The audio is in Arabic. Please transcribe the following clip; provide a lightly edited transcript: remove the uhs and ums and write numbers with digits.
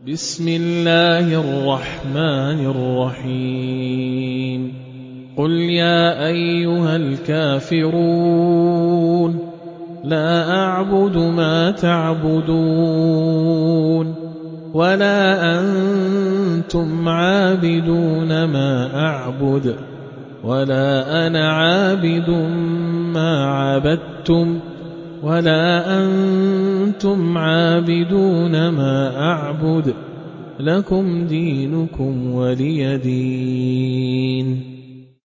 بسم الله الرحمن الرحيم قل يا أيها الكافرون لا أعبد ما تعبدون ولا أنتم عابدون ما أعبد ولا أنا عابد ما عبدتم ولا أنتم عابدون ما أعبد لكم دينكم ولي دين.